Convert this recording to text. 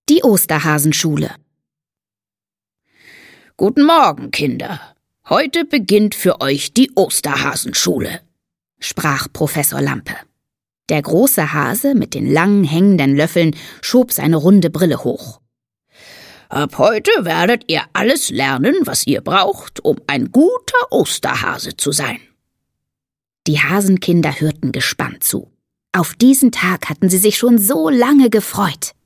Die Osterhasenschule. Guten Morgen, Kinder. Heute beginnt für euch die Osterhasenschule, sprach Professor Lampe. Der große Hase mit den langen hängenden Löffeln schob seine runde Brille hoch. Ab heute werdet ihr alles lernen, was ihr braucht, um ein guter Osterhase zu sein. Die Hasenkinder hörten gespannt zu. Auf diesen Tag hatten sie sich schon so lange gefreut.